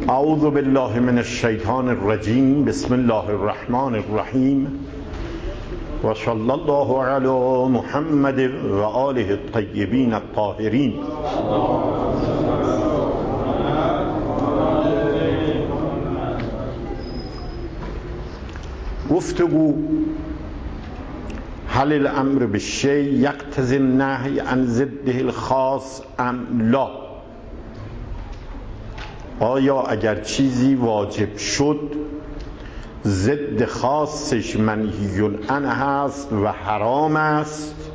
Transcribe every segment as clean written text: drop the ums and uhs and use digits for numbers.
اعوذ بالله من الشیطان الرجیم. بسم الله الرحمن الرحیم و صلی الله علی محمد و آله الطیبین الطاهرین. گفتگو هل الامر بالشیء یقتضی النهی عن ضده الخاص ام لا؟ آیا اگر چیزی واجب شد ضد خاصش منهی عنه هست و حرام است؟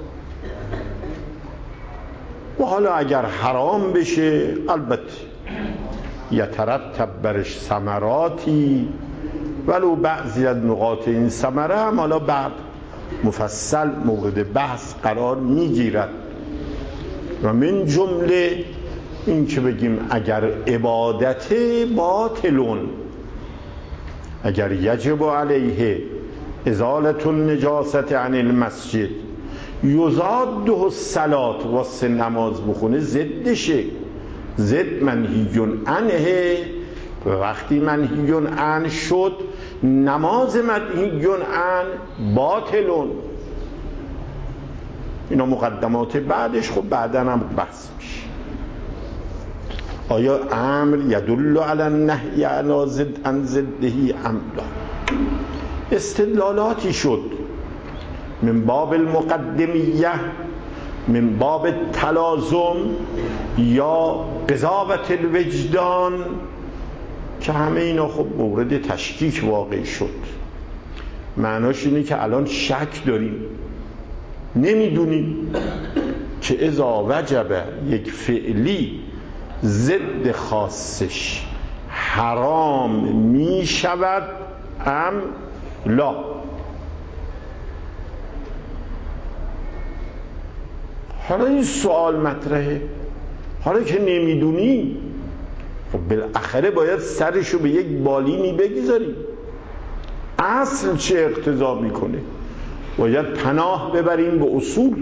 و حالا اگر حرام بشه البته یترتب برش ثمراتی، ولو بعضی از نقاط این ثمره هم حالا بعد مفصل مورد بحث قرار میگیرد و من جمله این که بگیم اگر عبادت باطلون، اگر یجب علیه ازالت النجاست عن المسجد یزاده الصلاة واسه نماز بخونه ضدشه، ضد منهی عنه. وقتی منهی عنه شد نماز منهی عنه باطلون. اینا مقدمات بعدش خب بعدن هم بحث میشه. آیا امر یدل علی النهی علی ضد عن ضده ام لا؟ استدلالاتی شد من باب المقدمیه، من باب تلازم یا قضاوت الوجدان، که همه اینا خب مورد تشکیک واقع شد. معناش اینه که الان شک داریم، نمیدونیم که اذا وجب یک فعلی ضد خاصش حرام می شود ام لا. حالا این سوال مطرحه، حالا که نمیدونی خب بالاخره باید سرشو به یک بالینی بگذاریم. اصل چه اقتضا میکنه؟ باید پناه ببریم به اصول.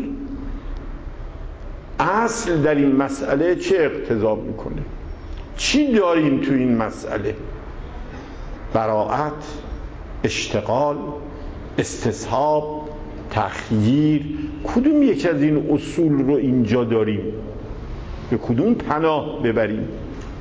اصل در این مسئله چه اقتضا میکنه؟ چی داریم تو این مسئله؟ براءت، اشتغال، استصحاب، تخییر. کدوم یک از این اصول رو اینجا داریم؟ به کدوم پناه ببریم؟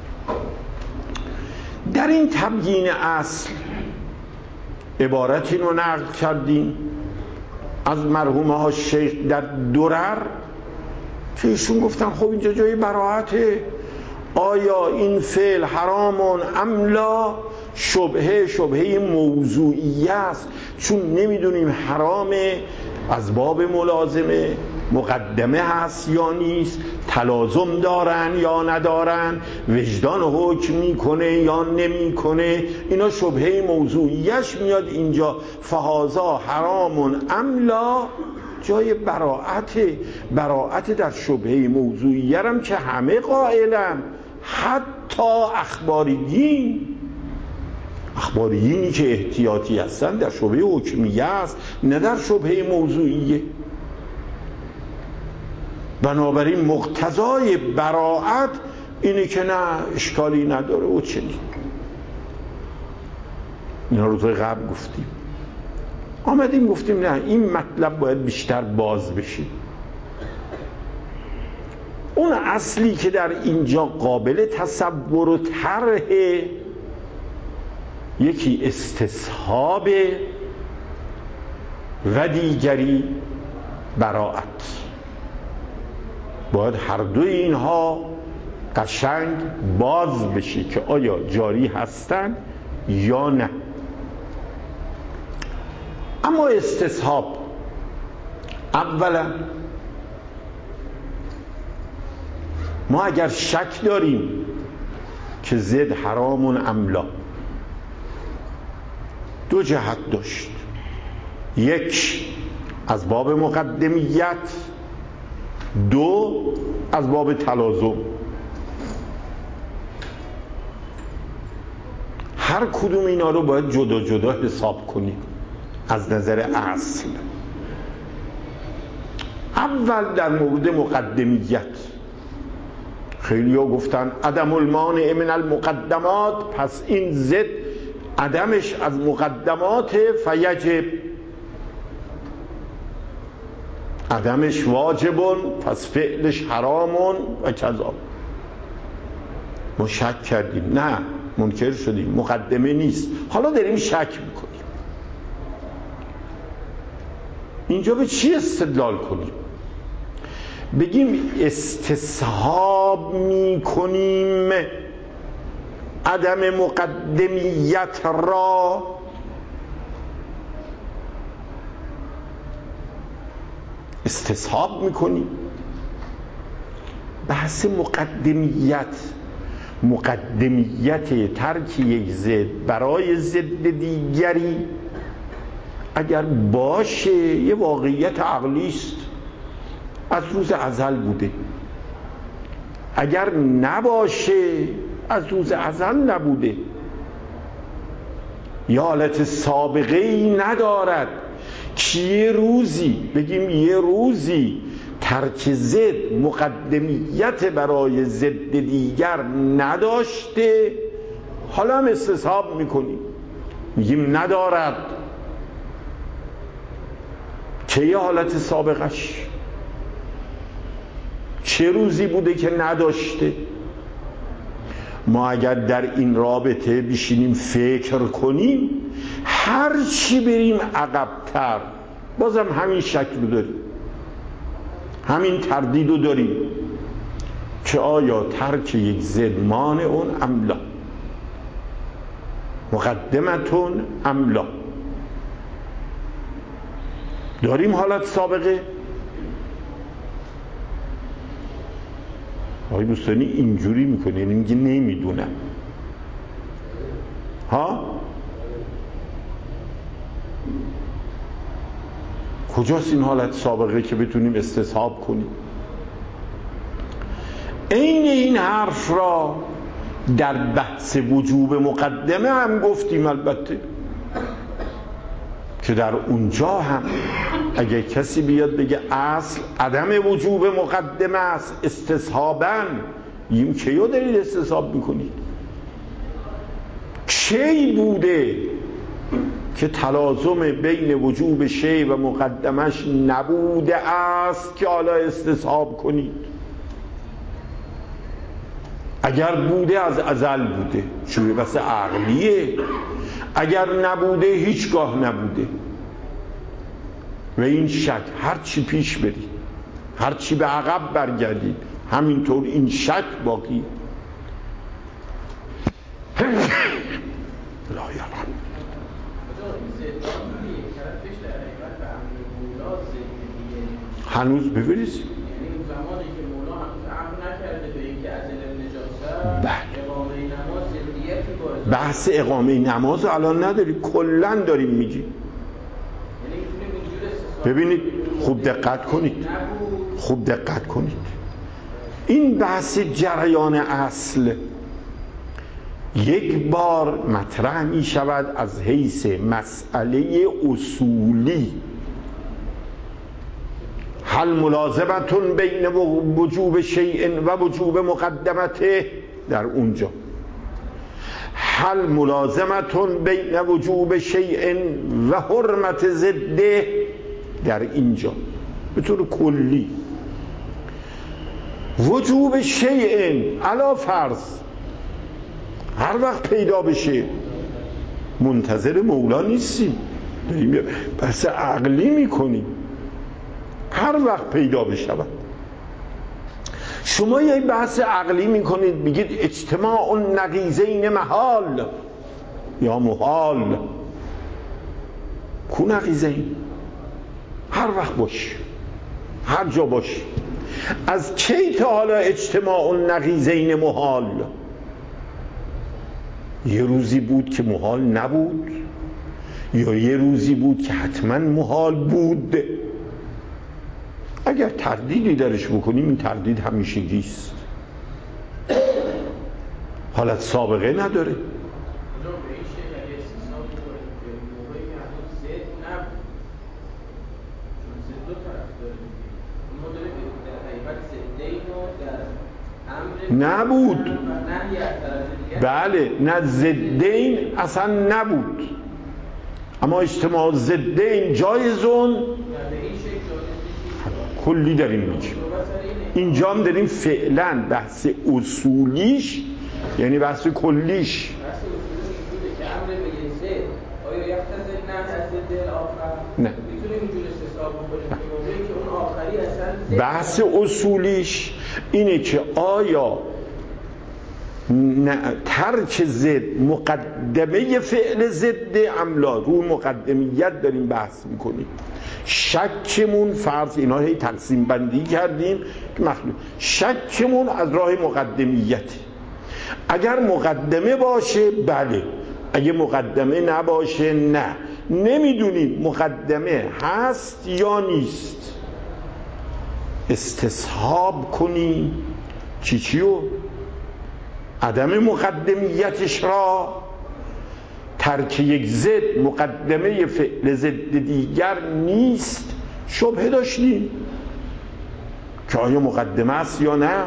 در این تبیین اصل عبارتی رو نقل کردیم از مرحوم ها شیخ در درر که ایشون گفتن خب اینجا جای براءته، آیا این فعل حرامون ام لا؟ شبهه موضوعی است، چون نمیدونیم حرامه از باب ملازمه مقدمه هست یا نیست، تلازم دارن یا ندارن، وجدان حکم میکنه یا نمیکنه. اینا شبهه موضوعیش میاد اینجا. فهذا حرامون ام لا جای براءت در شبهه موضوعیه هم که همه قائلن، حتی اخباریینی که احتیاطی هستن در شبهه حکمیه است، نه در شبهه موضوعیه. بنابراین مقتضای براءت اینه که نه اشکالی نداره و چنین. اینا روز قبل گفتیم. آمدیم گفتیم نه این مطلب باید بیشتر باز بشه. اون اصلی که در اینجا قابل تصور و طرح، یکی استصحاب و دیگری براءت. باید هر دوی اینها قشنگ باز بشه که آیا جاری هستن یا نه. اما استصحاب، اولا ما اگر شک داریم که زد حرامون ام لا، دو جهت داشت. یک از باب مقدمیت، دو از باب تلازم. هر کدوم اینا رو باید جدا جدا حساب کنیم از نظر اصل. اول در مورد مقدمیت خیلی ها گفتن عدم المانع من المقدمات، پس این ضد عدمش از مقدمات، فیجب عدمش واجبون، پس فعلش حرامون و کذا. ما شک کردیم، نه منکر شدیم، مقدمه نیست، حالا داریم شک میکنیم. اینجا به چی استدلال کنیم؟ بگیم استصحاب میکنیم عدم مقدمیت را، استصحاب میکنیم. بحث مقدمیت ترک یک ضد برای ضد دیگری اگر باشه یه واقعیت عقلی است، از روز ازل بوده. اگر نباشه از روز ازل نبوده، یا حالت سابقه ای ندارد که یه روزی بگیم یه روزی ترک ضد مقدمیت برای ضد دیگر نداشته، حالا هم استصحاب میکنیم، میگیم ندارد. که یه حالت سابقش چه روزی بوده که نداشته؟ ما اگر در این رابطه بشینیم فکر کنیم، هر چی بریم عقب‌تر بازم همین شک رو داریم، همین تردید رو داریم که آیا ترک یک ضد مانعون ام لا، مقدمتون ام لا. داریم حالت سابقه. آقای دوستانی اینجوری میکنه، یعنی میگه نمیدونم. ها کجاست این حالت سابقه که بتونیم استصحاب کنیم؟ این حرف را در بحث وجوب مقدمه هم گفتیم، البته که در اونجا هم اگه کسی بیاد بگه اصل عدم وجوب مقدمه است استصحاباً، این کیو دارید استصحاب میکنید؟ چی بوده که تلازم بین وجوب شی و مقدمش نبوده است که حالا استصحاب کنید؟ اگر بوده از ازل بوده، چون بس عقلیه. اگر نبوده هیچگاه نبوده. و این شک هر چی پیش برید، هر چی به عقب برگردید، همینطور این شک باقی. هنوز ببینید یعنی اون زمانی که مولا هنوز امر نکرده به اینکه از نجاست، اقامه نماز ضدیتی باعث، بحث اقامه نماز الان نداری، کلا داریم میگیم. یعنی میتونیم اینجوری استثنا ببینید خوب دقت کنید، خوب دقت کنید. این بحث جریان اصل یک بار مطرح می شود از حیث مسئله اصولی، هل ملازمتون بین وجوب شیء و وجوب مقدمته، در اونجا هل ملازمتون بین وجوب شیء و حرمت ضده، در اینجا به طور کلی. وجوب شیء علا فرض هر وقت پیدا بشه، منتظر مولا نیستیم، داریم بحث عقلی میکنیم. هر وقت پیدا بشود، شما یه بحث عقلی میکنید، بگید اجتماع النقیضین محال یا محال. کو نقیضین؟ هر وقت باش، هر جا باش. از کی تا حالا اجتماع النقیضین محال؟ یه روزی بود که محال نبود، یا یه روزی بود که حتما محال بود؟ اگر تردیدی درش بکنیم، این تردید همیشگی است، حالت سابقه نداره. ما داریم در حقیقت ضدین رو در امر نبود. بله، نه ضدین اصلا نبود، اما اجتماع ضدین جایزون کلی داریم میگیم. اینجا هم داریم فعلا بحث اصولیش، یعنی بحث کلیش. نه، بحث اصولیش اینه که آیا ترک ضد مقدمه فعل ضد املا، روی مقدمیت داریم بحث میکنیم. شکمون فرض اینا هی تقسیم بندی کردیم که مخلوق شکمون از راه مقدمیت. اگر مقدمه باشه بله، اگه مقدمه نباشه نه. نمیدونیم مقدمه هست یا نیست، استصحاب کنی چیو عدم مقدمیتش را. ترک یک ضد مقدمه فعل ضد دیگر نیست. شبهه داشتیم که آیا مقدمه است یا نه.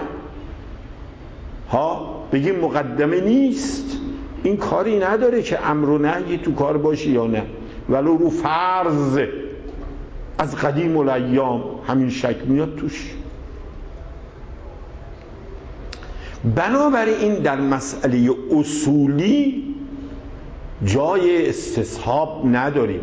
بگیم مقدمه نیست، این کاری نداره که امر و نهی تو کار باشه یا نه، ولو رو فرض از قدیم الایام همین شک میاد توش. بنابراین در مسئله اصولی جای استصحاب نداریم.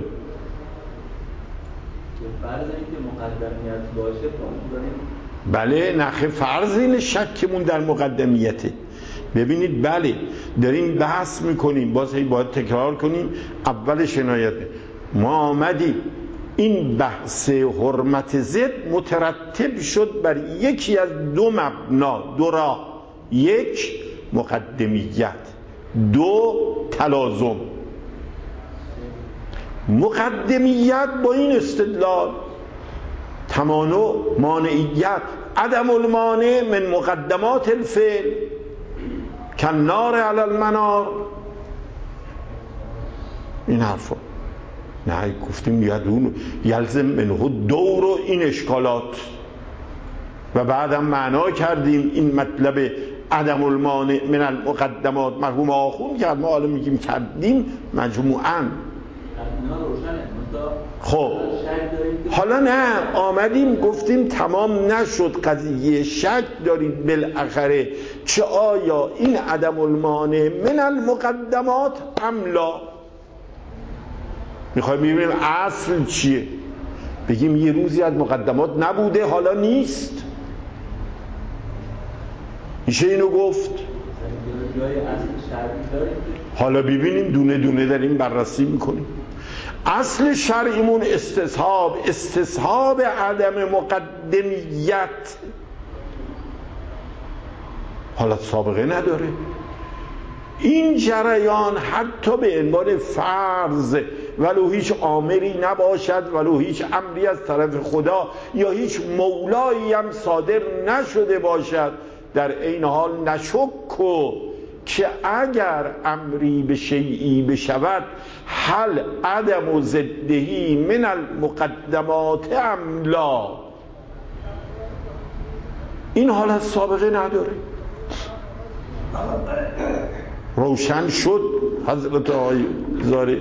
فرض اینکه مقدمیت باشه بله، نخه فرض این شکمون در مقدمیته. ببینید بله، داریم بحث میکنیم، باید تکرار کنیم. اول شنایت ما آمدیم این بحث حرمت ضد مترتب شد بر یکی از دو مبنا، دو راه: یک مقدمیت، دو تلازم. مقدمیت با این استدلال تمانع، مانعیت، عدم المانع من مقدمات الفعل کنار علی المنار، این حرفا نه گفتیم یلزم منه دور و این اشکالات. و بعدم معنا کردیم این مطلب عدم المانع من المقدمات مرحوم آخوند کرد، ما حالا میگیم کردیم مجموعاً. خب حالا نه، آمدیم گفتیم تمام نشد قضیه، شک دارید بالاخره چه آیا این عدم المانع من المقدمات ام لا. میخوایم ببینیم اصل چیه. بگیم یه روزی از مقدمات نبوده حالا نیست، میشه اینو گفت؟ حالا ببینیم دونه دونه داریم بررسی میکنیم. اصل شرعیمون استصحاب عدم مقدمیت، حالت سابقه نداره. این جریان حتی به عنوان فرض، ولو هیچ آمری نباشد، ولو هیچ امری از طرف خدا یا هیچ مولایی هم صادر نشده باشد، در این حال نشک که اگر امری به شیئی بشود هل عدم و ضدهی من المقدمات ام لا، این حالت سابقه نداره. روشن شد حضرت آقای زاره؟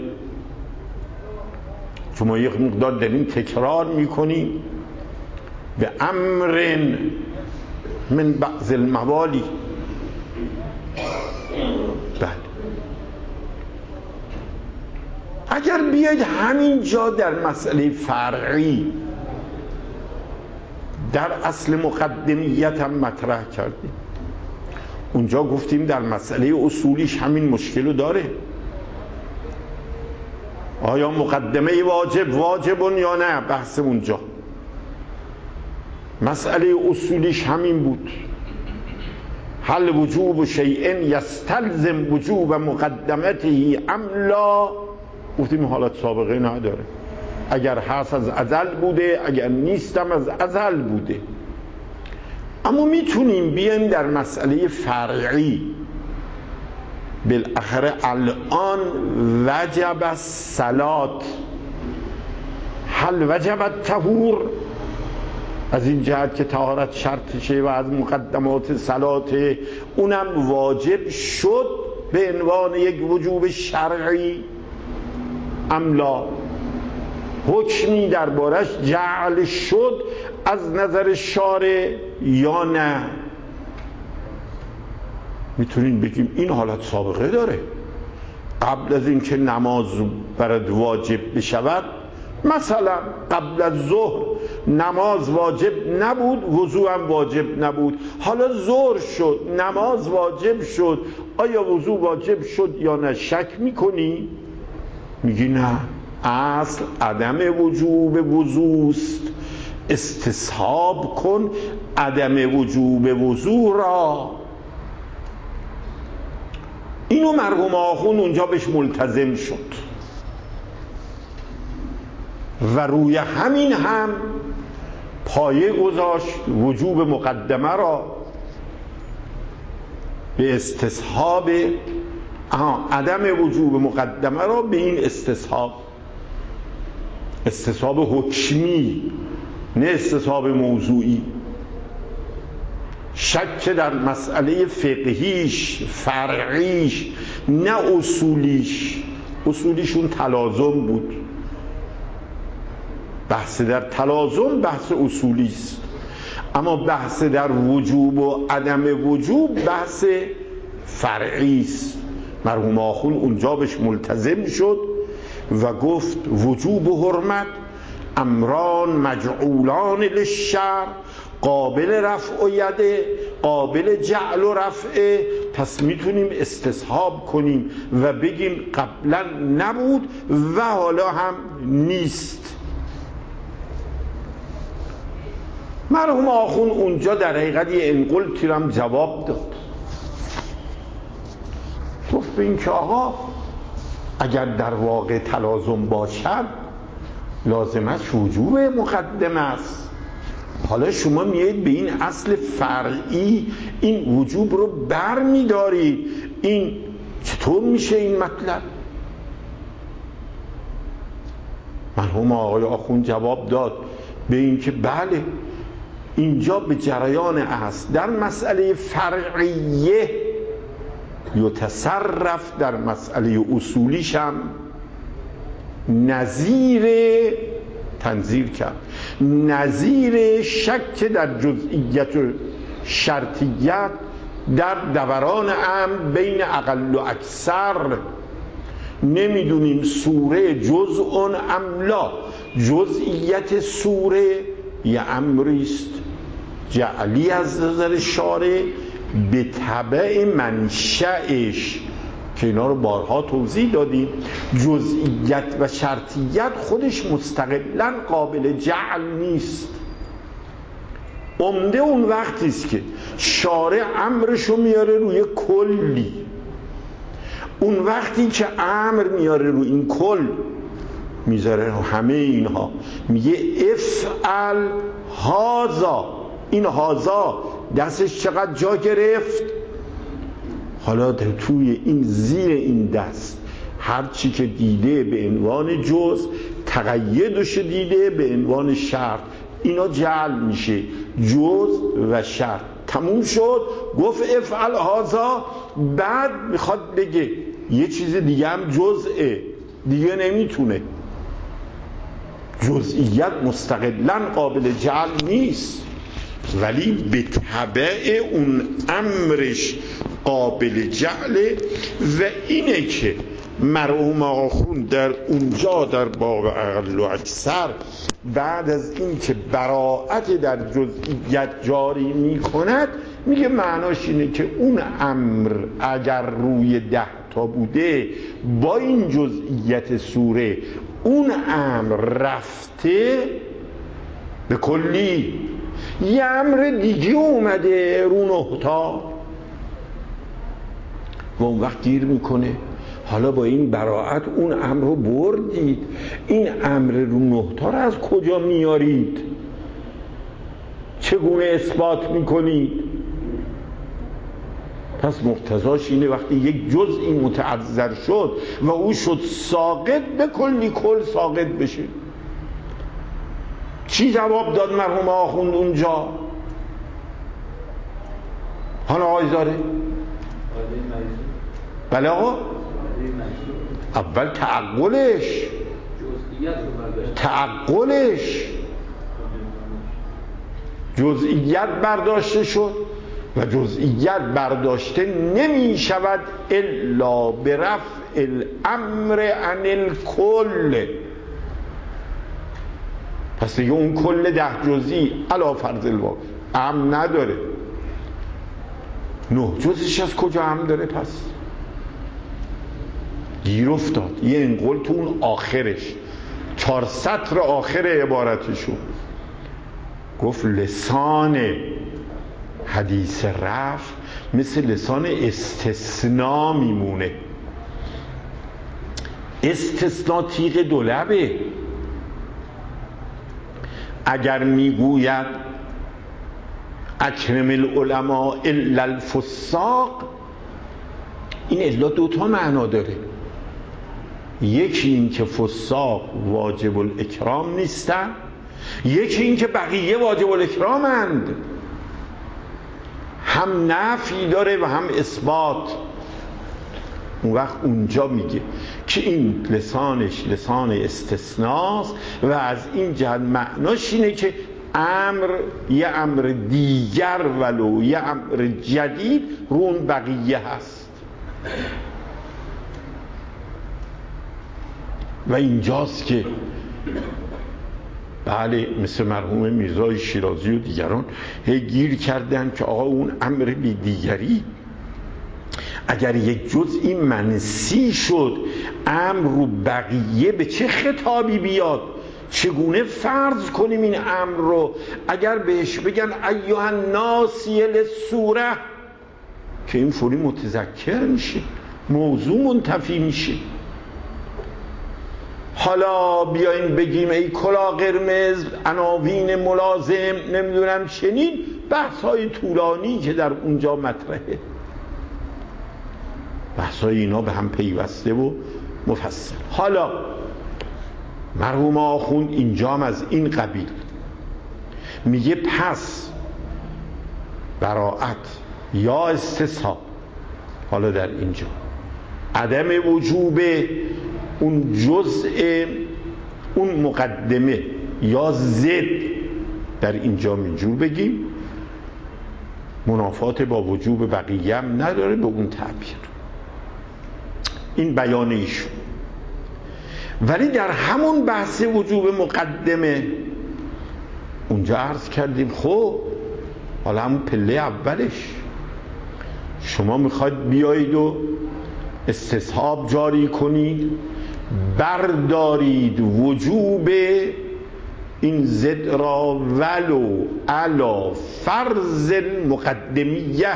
چون ما یک مقدار داریم تکرار میکنیم به امر من بعض الموالی. بله، اگر بیاید همین جا در مسئله فرعی در اصل مقدمیت هم مطرح کردیم، اونجا گفتیم در مسئله اصولیش همین مشکل رو داره. آیا مقدمه واجبون یا نه، بحث اونجا. مسئله اصولیش همین بود، هل وجوب شیء یستلزم وجوب مقدمته ام لا. گفتیم حالت سابقه نداره، اگر هست از ازل بوده، اگر نیستم از ازل بوده. اما میتونیم بیایم در مسئله فرعی، بالاخره الان وجب الصلات، هل وجب الطهور؟ از این جهت که طهارت شرطشه و از مقدمات صلاته، اونم واجب شد به عنوان یک وجوب شرعی املا، حکمی دربارش جعل شد از نظر شارع یا نه. میتونیم بگیم این حالت سابقه داره. قبل از اینکه نماز برات واجب بشود، مثلا قبل از ظهر نماز واجب نبود، وضو هم واجب نبود، حالا ظهر شد نماز واجب شد، آیا وضو واجب شد یا نه؟ شک میکنی؟ میگی نه، اصل عدم وجوب وضوست، استصحاب کن عدم وجوب وضو را. اینو مرحوم آخوند اونجا بهش ملتزم شد و روی همین هم پایه گذاشت وجوب مقدمه را به استصحاب عدم وجوب مقدمه را به این استصحاب حکمی، نه استصحاب موضوعی. شک در مسئله فقهیش، فرعیش، نه اصولیش. اصولیشون تلازم بود، بحث در تلازم بحث اصولی است، اما بحث در وجوب و عدم وجوب بحث فرعی است. مرحوم آخوند اونجا بهش ملتزم شد و گفت وجوب و حرمت امران مجعولان للشرع، قابل رفع و یده، قابل جعل و رفعه. پس میتونیم استصحاب کنیم و بگیم قبلا نبود و حالا هم نیست. مرحوم آخوند اونجا در حقیقت یه انقلتی هم جواب داد. گفت به این که آقا اگر در واقع تلازم باشد لازمش وجوب مقدمه است. حالا شما میایید به این اصل فرعی این وجوب رو بر میدارید، این چطور میشه این مطلب؟ مرحوم آقای آخوند جواب داد به این که بله، اینجا به جریان اصل در مسئله فرعیه یتصرف، در مسئله اصولیش هم نظیر تنظیر کرد، نظیر شک در جزئیت و شرطیت در دوران امر بین اقل و اکثر. نمیدونیم سوره جزء ام لا، جزئیت سوره یه امریست جعلی از نظر شارع به تبع منشأش که اینا رو بارها توضیح دادیم. جزئیت و شرطیت خودش مستقلاً قابل جعل نیست. عمده اون وقتی است که شارع امرشو میاره روی کلی، اون وقتی که امر میاره روی این کل میذاره همه اینها، میگه افعل هازا. این هازا دستش چقدر جا گرفت؟ حالا توی این زیر این دست هر چی که دیده به عنوان جز، تقیدش دیده به عنوان شرط، اینا جعل میشه، جز و شرط. تموم شد، گفت افعل هازا. بعد میخواد بگه یه چیز دیگه هم جزئه، دیگه نمیتونه. جزئیت مستقلاً قابل جعل نیست، ولی به تبع اون امرش قابل جعله. و اینه که مرحوم آخوند در اونجا در باب اقل و اکثر بعد از این که براءت در جزئیت جاری می کند میگه معناش اینه که اون امر اگر روی 10 تا بوده با این جزئیت سوره، اون امر رفته به کلی، یه امر دیگه اومده رو 9 تا و اون وقت گیر میکنه. حالا با این براءت اون امر رو بردید، این امر رو 9 تا رو از کجا میارید؟ چگونه اثبات میکنید؟ پس مقتضاش اینه وقتی یک جزئی متعذر شد و او شد ساقط، به کلی کل ساقط بشه. چی جواب داد مرحوم آخوند اونجا؟ حالا آقای زاره بله آقا اول تعقلش جزئیت برداشته شد و جزئیت برداشته نمی شود الا برفع الامر عن الکل. پس دیگه اون کل 10 جزئی علی فرض الواقع ام نداره. 9 جزش از کجا ام داره؟ پس گیر افتاد. یه انقل تو اون آخرش 4 سطر آخر عبارتشو گفت لسان حدیث رفع مثل لسان استثناء میمونه. استثناء تیغ دولبه. اگر میگوید اکرم العلماء الا الفساق، این الا 2 معنا داره. یکی این که فساق واجب الاکرام نیستن، یکی این که بقیه واجب الاکرامند. هم نفی داره و هم اثبات. اون وقت اونجا میگه که این لسانش لسان استثناست و از این جهت معناش اینه که امر یه امر دیگر ولو یه امر جدید رو اون بقیه هست. و اینجاست که بله مثل مرحوم میرزای شیرازی و دیگران گیر کردن که آقا اون امر بی دیگری اگر یک جزئی منسی شد امر رو بقیه به چه خطابی بیاد؟ چگونه فرض کنیم این امر رو؟ اگر بهش بگن ایها الناسی للسوره که این فوری متذکر میشه، موضوع منتفی میشه. حالا بیاین بگیم ای کلا قرمز، عناوین ملازم، نمیدونم چنین بحث‌های طولانی که در اونجا مطرحه. بحث‌های اینا به هم پیوسته و مفصل. حالا مرحوم آخوند اینجا هم از این قبیل میگه پس براءت یا استصحاب، حالا در اینجا عدم وجوب اون جزء اون مقدمه یا ضد در اینجا اینجور بگیم منافات با وجوب بقیه هم نداره به اون تعبیر. این بیان ایشون. ولی در همون بحث وجوب مقدمه اونجا عرض کردیم خب حالا همون پله اولش شما میخواید بیایید و استصحاب جاری کنید، بردارید وجوب این ضد را ولو علی فرض المقدمیه،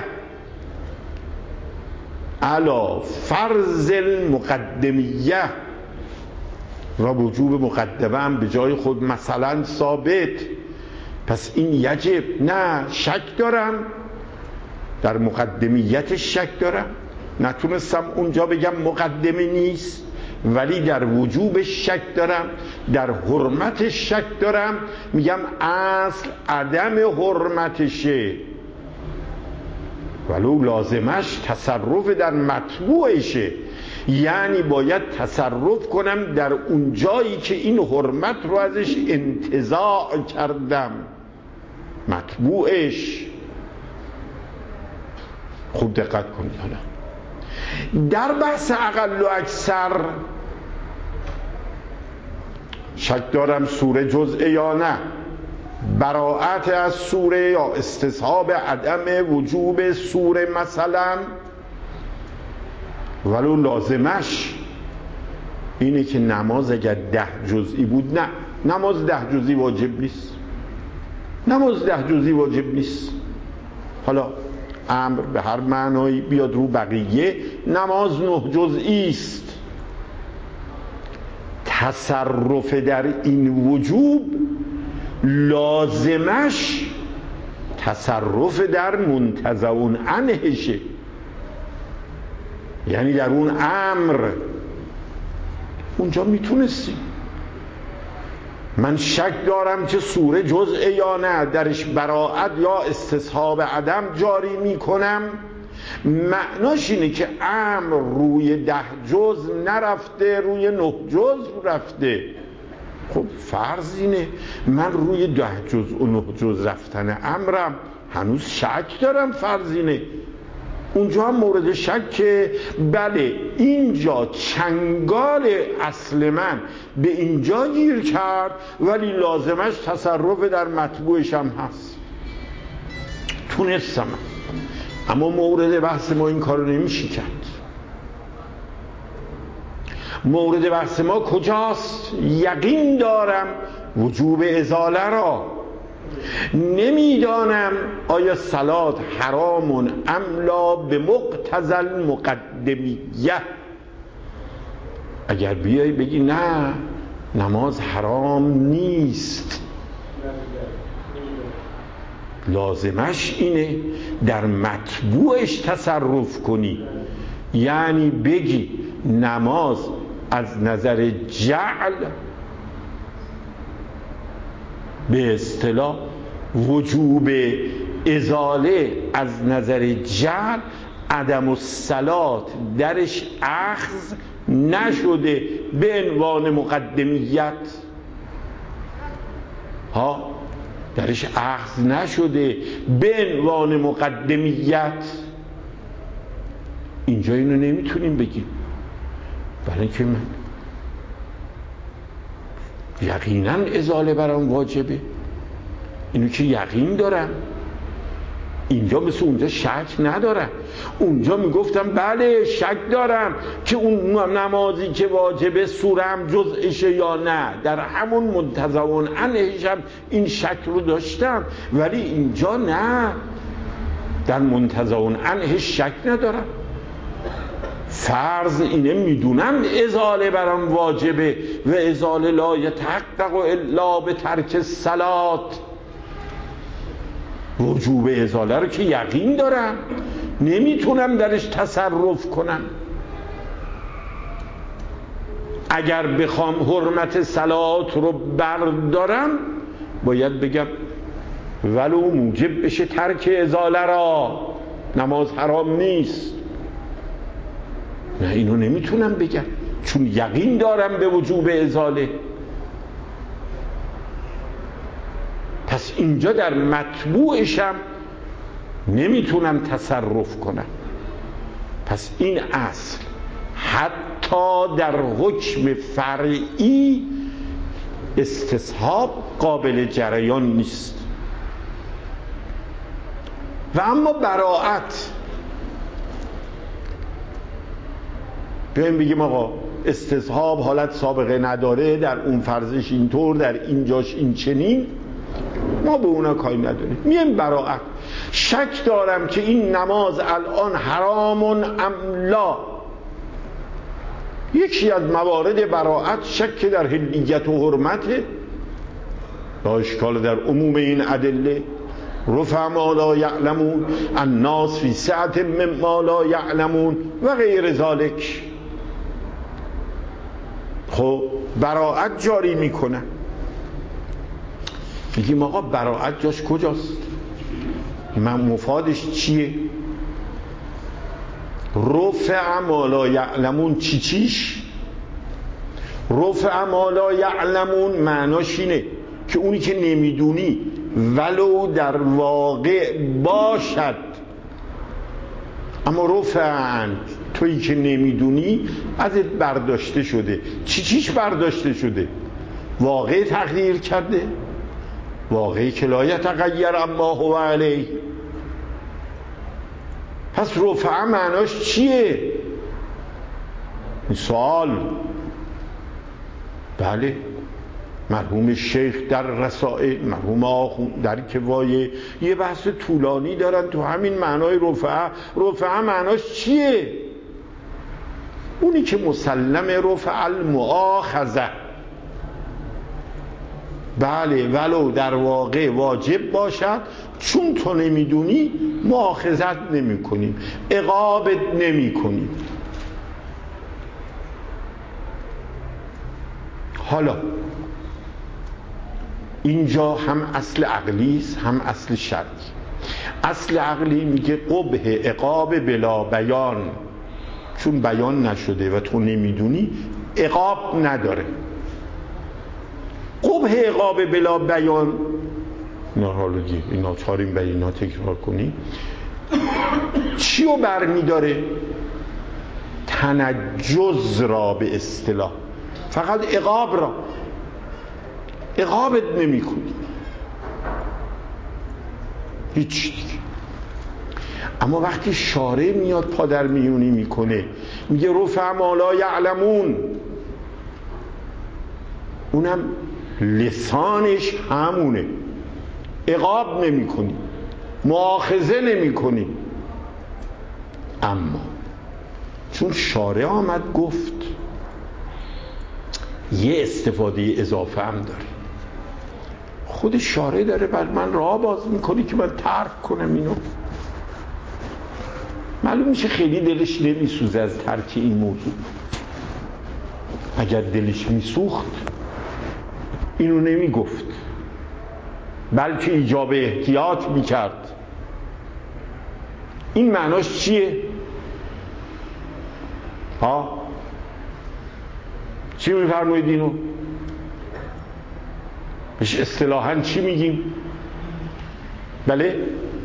علی فرض المقدمیه و وجوب مقدمه هم به جای خود مثلا ثابت. پس این یجب. نه شک دارم در مقدمیتش، شک دارم نتونستم اونجا بگم مقدمه نیست، ولی در وجوبش شک دارم، در حرمتش شک دارم. میگم اصل عدم حرمتشه ولو لازمش تصرف در مطبوعشه. یعنی باید تصرف کنم در اون جایی که این حرمت رو ازش انتزاع کردم، مطبوعش. خوب دقت کنید. حالا در بحث اقل و اکثر شک دارم سوره جزء یا نه، براءت از سوره یا استصحاب عدم وجوب سوره مثلا، ولو لازمش اینه که نماز اگر 10 جزئی بود، نه نماز 10 جزئی واجب نیست، نماز 10 جزئی واجب نیست. حالا امر به هر معنایی بیاد رو بقیه، نماز 9 جزئی است. تصرف در این وجوب لازمش تصرف در منتزع عنهشه، یعنی در اون امر اونجا میتونستیم من شک دارم که سوره جزء یا نه، درش براعت یا استصحاب عدم جاری میکنم. معناش اینه که امر روی 10 جزء نرفته، روی 9 جزء رفته. خب فرض اینه من روی 10 جزء و 9 جزء رفتن امرم هنوز شک دارم، فرض اینه. اونجا هم مورد شکه. بله اینجا چنگال اصل من به اینجا گیر کرد، ولی لازمش تصرف در مطبوعش هم هست، تونستم. اما مورد بحث ما این کارو نمیشه کرد. مورد بحث ما کجاست؟ یقین دارم وجوب ازاله را، نمیدانم آیا صلات حرام ام لا به مقتضی المقدمیه. اگر بیای بگی نه نماز حرام نیست، لازمش اینه در مطبوعش تصرف کنی، یعنی بگی نماز از نظر جعل به اصطلاح وجوب ازاله از نظر جعل عدم الصلات درش اخذ نشده به عنوان مقدمیت، ها درش اخذ نشده به عنوان مقدمیت. اینجا اینو نمیتونیم بگیم، برای که من یقینا ازاله برام واجبه، اینو که یقین دارم. اینجا مثل اونجا شک ندارم. اونجا میگفتم بله شک دارم که اون نمازی که واجبه سورم جزءشه یا نه، در همون منتزعون عنهش هم این شک رو داشتم، ولی اینجا نه، در منتزعون عنهش شک ندارم. فرض اینه میدونم ازاله برام واجبه و ازاله لا یتحقق الا به ترک الصلات. وجوب ازاله رو که یقین دارم، نمیتونم درش تصرف کنم. اگر بخوام حرمت صلات رو بردارم باید بگم ولو موجب بشه ترک ازاله را نماز حرام نیست. نه اینو نمیتونم بگم چون یقین دارم به وجوب ازاله. پس اینجا در مطبوعشم نمیتونم تصرف کنم. پس این اصل حتی در حکم فرعی استصحاب قابل جریان نیست. و اما براعت، بیاییم بگیم آقا استصحاب حالت سابقه نداره، در اون فرضش اینطور، در اینجاش این چنین، ما به اونا کاری نداریم. میگیم براعت، شک دارم که این نماز الان حرامون ام لا. یکی از موارد براعت شک در حلیت و حرمته، لا اشکال در عموم این ادله. رفع ما لا یعلمون، الناس فی سعت مما لا یعلمون و غیر ذالک. خب براعت جاری میکنه. میگیم آقا براعت جاش کجاست؟ من مفادش چیه؟ رفع ما لا یعلمون چیش؟ رفع ما لا یعلمون معناش اینه که اونی که نمیدونی ولو در واقع باشد، اما رفع تویی که نمیدونی ازت برداشته شده. چیش برداشته شده؟ واقع تغییر کرده، واقعی که لا یتغیر اما هو علیه. پس رفع معناش چیه؟ سوال. بله مرحوم شیخ در رسائل، مرحوم آخون در کوایه یه بحث طولانی دارن تو همین معنای رفع. رفع معناش چیه؟ اونی که مسلم رفع المؤاخذه. بله ولو در واقع واجب باشد، چون تو نمیدونی مؤاخذت نمی کنیم، عقابت نمی کنیم. حالا اینجا هم اصل عقلی است هم اصل شرعی. اصل عقلی میگه قبح عقاب بلا بیان، چون بیان نشده و تو نمیدونی عقاب نداره. قبح عقاب بلا بیان اینا حالا دیگه اینا چاریم به اینا تکرار کنی چی رو برمیداره؟ تنجز را به اصطلاح، فقط عقاب را، عقابت نمی کنی هیچ دیگه. اما وقتی شارع میاد پادر میونی میکنه میگه رفع ما لا یعلمون، اونم لسانش همونه، عقاب نمی کنی، مؤاخذه نمی کنی. اما چون شارع آمد گفت یه استفاده اضافه هم داره، خود شارع داره بر من راه باز میکنی که من ترک کنم اینو. معلوم میشه خیلی دلش نمیسوزه از ترک این موضوع. اگر دلش میسوخت اینو نمیگفت، بلکه ایجاب احتیاط میکرد. این معناش چیه؟ ها؟ چی میفرمایید اینو؟ بهش اصطلاحاً چی میگیم؟ بله؟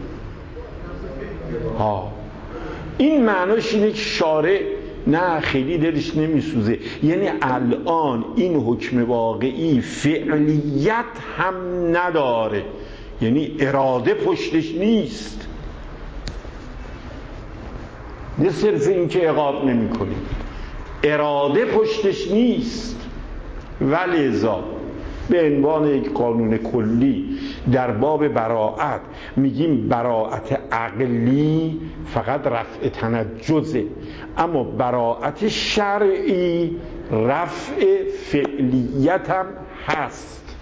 ها. این معناش اینه که شارع نه خیلی دلش نمیسوزه، یعنی الان این حکم واقعی فعلیت هم نداره، یعنی اراده پشتش نیست، نه صرف این که عقاب نمی کنی، اراده پشتش نیست. ولذا به عنوان یک قانون کلی در باب براءت میگیم براءت عقلی فقط رفع تنجزه، اما براءت شرعی رفع فعلیت هم هست.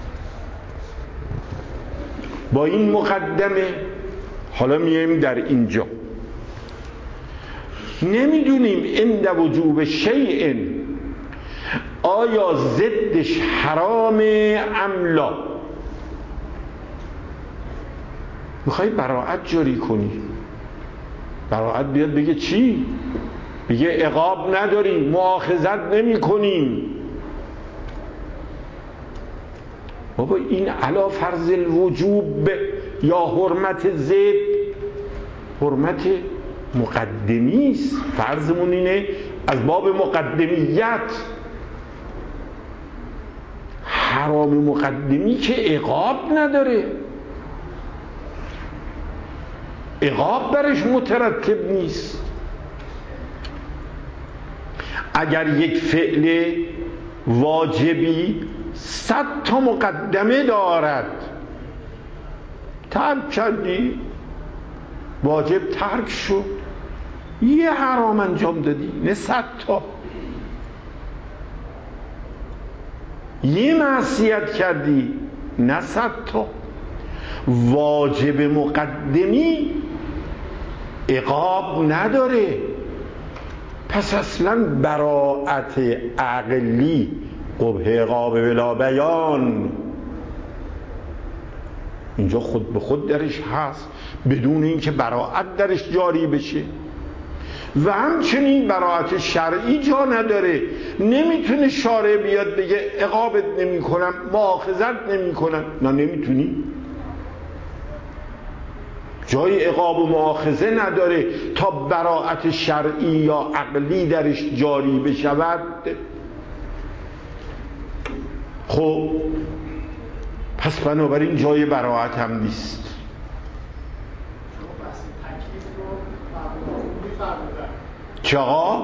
با این مقدمه حالا میایم در اینجا نمیدونیم عند وجوب شیء آیا ضدش حرام ام لا. میخوای براءت جاری کنی، براءت بیاد بگه چی؟ بگه عقاب نداریم، مؤاخذت نمی کنیم. بابا این علا فرض الوجوب یا حرمت ضد، حرمت مقدمی است. فرضمون اینه از باب مقدمیت، حرام مقدمی که عقاب نداره، عقاب برش مترتب نیست. اگر یک فعل واجبی 100 تا مقدمه دارد، ترک کردی واجب ترک شد، یه حرام انجام دادی نه 100 تا، یه معصیت کردی نه 100 تا. واجب مقدمی عقاب نداره. پس اصلا براءت عقلی قبح عقاب بلا بیان اینجا خود به خود درش هست بدون اینکه براءت درش جاری بشه. و همچنین براءت شرعی جا نداره. نمیتونه شارع بیاد بگه عقابت نمی کنم، مؤاخذت نمی کنم. نه نمیتونی، جای عقاب و مؤاخذه نداره تا براءت شرعی یا عقلی درش جاری بشود. خب پس بنابراین جای براءت هم نیست. چه آقا؟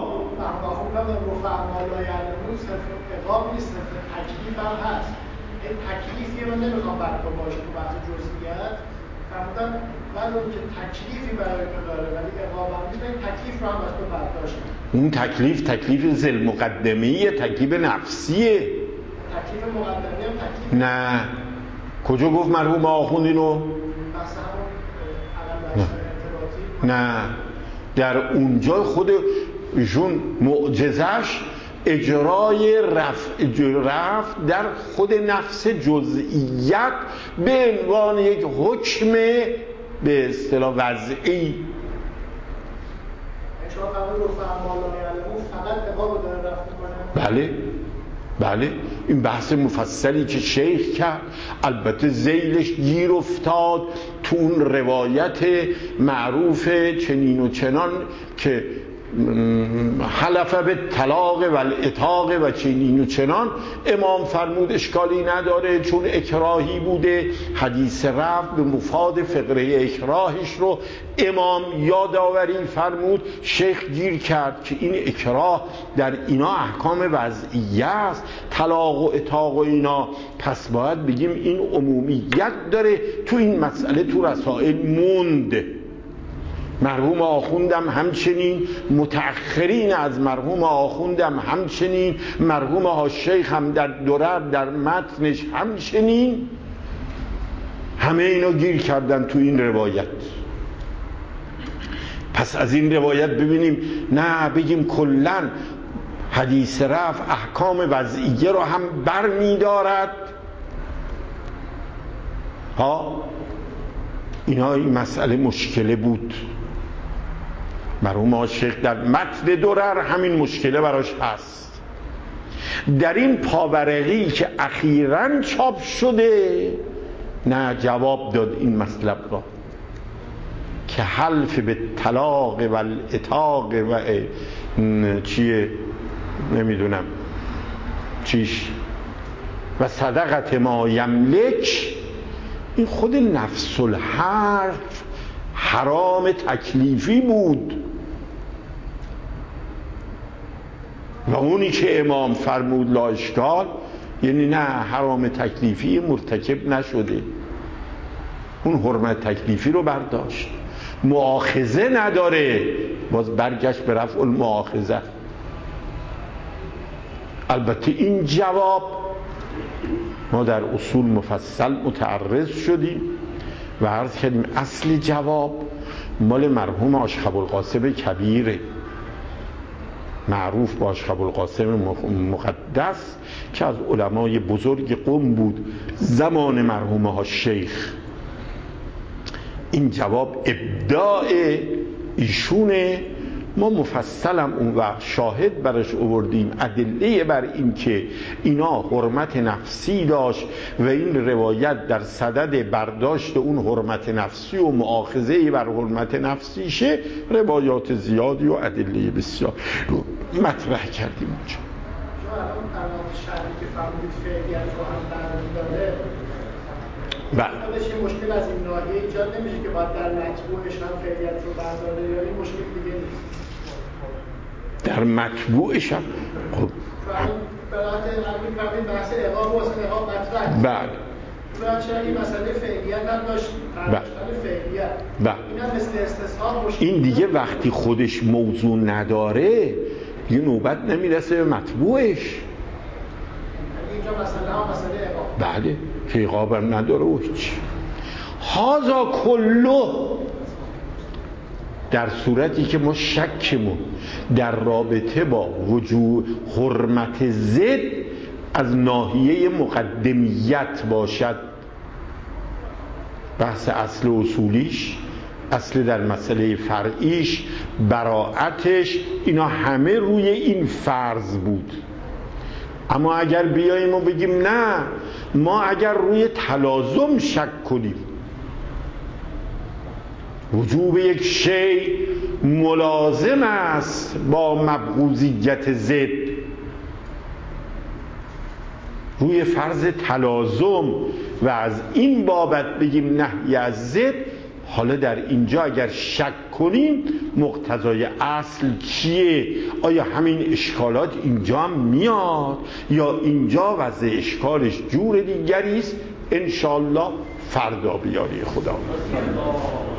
عقاب نیست، تکلیف هم هست. این تکلیفیه من نمیخوام برکن باشه تو بحث جزئیات. فرمودن بعد اون که تکلیفی برای تو داره ولی عقاب هم نیست، این تکلیف رو هم از تو برداشت. اون تکلیف ذل مقدمیه، تکلیف نفسیه. تکلیف مقدمی هم تکلیف نه. کجا گفت مرحوم آخوند اینو؟ بحث همون علم بحث ارتباطی. نه، در اونجا خودشون معجزش اجرای رفع در خود نفس جزئیت به عنوان یک حکم به اصطلاح وضعی. شما قبل رو فقط اقامه داره رفع میکنه؟ بله این بحث مفصلی که شیخ کرد، البته ذیلش گیر افتاد تو اون روایت معروف چنین و چنان که حلف به طلاق و الاتاق و چنین و چنان. امام فرمود اشکالی نداره چون اکراهی بوده، حدیث رفع به مفاد فقره اکراهش رو امام یادآوری فرمود. شیخ گیر کرد که این اکراه در اینا احکام وضعیه است، طلاق و اتاق و اینا، پس باید بگیم این عمومیت داره. تو این مسئله تو رسائل مونده. مرحوم آخوندم همچنین، متأخرین از مرحوم آخوندم همچنین، مرحوم هاشیخ هم در درر در متنش همچنین، همه اینا گیر کردن تو این روایت. پس از این روایت ببینیم نه بگیم کلن حدیث رفع احکام وضعیه رو هم بر می دارد. اینا این مسئله مشکله بود. مرحوم هاشیخ در متن درر همین مشکله براش هست. در این پاورقی که اخیراً چاپ شده نه جواب داد این مطلب را که حلف به طلاق و الاتاق و چیه نمیدونم چیش و صدقت ما یملک، این خود نفس الحرف حرام تکلیفی بود و اونی که امام فرمود لا اشکال، یعنی نه حرام تکلیفی مرتکب نشده، اون حرمت تکلیفی رو برداشت، مؤاخذه نداره، باز برگشت به رفع المؤاخذه. البته این جواب ما در اصول مفصل متعرض شدیم و عرض کردیم اصل جواب مال مرحوم آشخ ابوالقاسم کبیره، معروف با آشخ ابوالقاسم مقدس که از علمای بزرگ قم بود زمان مرحوم هاشیخ. این جواب ابداع ایشونه. ما مفصلم اون وقت شاهد برش آوردیم، ادله بر این که اینا حرمت نفسی داشت و این روایت در صدد برداشت اون حرمت نفسی و مؤاخذه بر حرمت نفسیشه، روایات زیادی و ادله بسیار رو مطرح کردیم اونجا. شرحی که فرمودید فعلیت رو هم برمی‌داره، خودش یه مشکل از این ناحیه ایجاد نمیشه که باید در مطبوعش هم فعلیت رو برداره، یا این مشکل دیگه نیست؟ در مطبوعش هم خب فرمودید بحث اقام و اقام مطرح. بله چرا این مسئله فعلیت هم داشت، برداشتن فعلیت، این هم مثل استصحاب مشکل. این دیگه وقتی خودش موضوع نداره دیگه نوبت نمیرسه به مطبوعش. اینجا مسئله هم مسئله اقام. بله که اقام هم نداره و هیچ. هازا کلو در صورتی که ما شکمون در رابطه با وجود حرمت ضد از ناحیه مقدمیت باشد، بحث اصل اصولیش، اصل در مسئله فرعیش، براعتش، اینا همه روی این فرض بود. اما اگر بیاییم و بگیم نه، ما اگر روی تلازم شک کنیم، وجوب یک شی ملازم است با مبغوضیت ضد، روی فرض تلازم و از این بابت بگیم نهی از ضد، حالا در اینجا اگر شک کنیم مقتضای اصل چیه؟ آیا همین اشکالات اینجا هم میاد یا اینجا وضع اشکالش جور دیگری است؟ انشالله فردا بیاری خدا.